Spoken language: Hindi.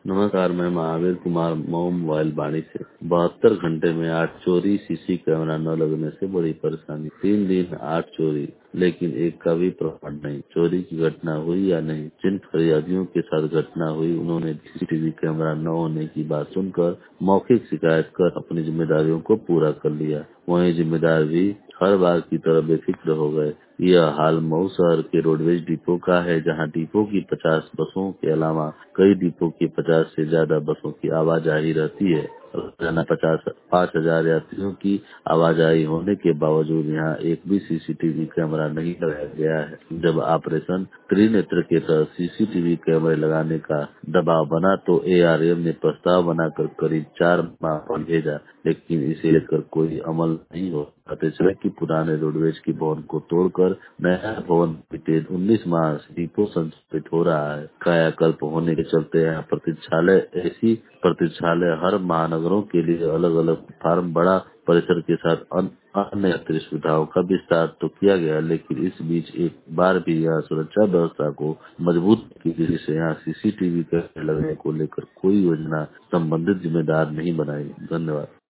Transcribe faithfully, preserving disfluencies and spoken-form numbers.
नमस्कार, मैं महावीर कुमार मऊ मोबाइल वाणी से। बहत्तर घंटे में आठ चोरी, सीसी कैमरा न लगने से बड़ी परेशानी। तीन दिन आठ चोरी, लेकिन एक का भी प्रमाण नहीं। चोरी की घटना हुई या नहीं, जिन फरियादियों के साथ घटना हुई उन्होंने सीसीटीवी कैमरा न होने की बात सुनकर मौखिक शिकायत कर अपनी जिम्मेदारियों को पूरा कर लिया। वहीं जिम्मेदार भी हर बार की तरह बेफिक्र हो गए। यह हाल मऊ शहर के रोडवेज डिपो का है, जहां डिपो की पचास बसों के अलावा कई डिपो की पचास से ज्यादा बसों की आवाजाही रहती है। रोजाना पचास पाँच हजार यात्रियों की आवाजाही होने के बावजूद यहाँ एक भी सीसीटीवी कैमरा नहीं लगाया गया है। जब ऑपरेशन त्रिनेत्र के तहत सीसीटीवी कैमरे लगाने का दबाव बना तो एआरएम ने प्रस्ताव बनाकर करीब चार माह पर भेजा, लेकिन इसे लेकर कोई अमल नहीं हो। पता चला कि पुराने रोडवेज की भवन को तोड़कर नया भवन बीते उन्नीस माह से डिपो संचालित हो रहा है। कायाकल्प होने के चलते यहाँ प्रतीक्षालय ऐसी प्रतीक्षालय हर महानगरों के लिए अलग अलग फार्म बड़ा परिसर के साथ अन- अन्य यात्री सुविधाओं का विस्तार तो किया गया, लेकिन इस बीच एक बार भी यहाँ सुरक्षा व्यवस्था को मजबूत की, जिससे यहाँ सीसीटीवी कैमरे लगने को लेकर कोई योजना संबंधित जिम्मेदार नहीं बनाई। धन्यवाद।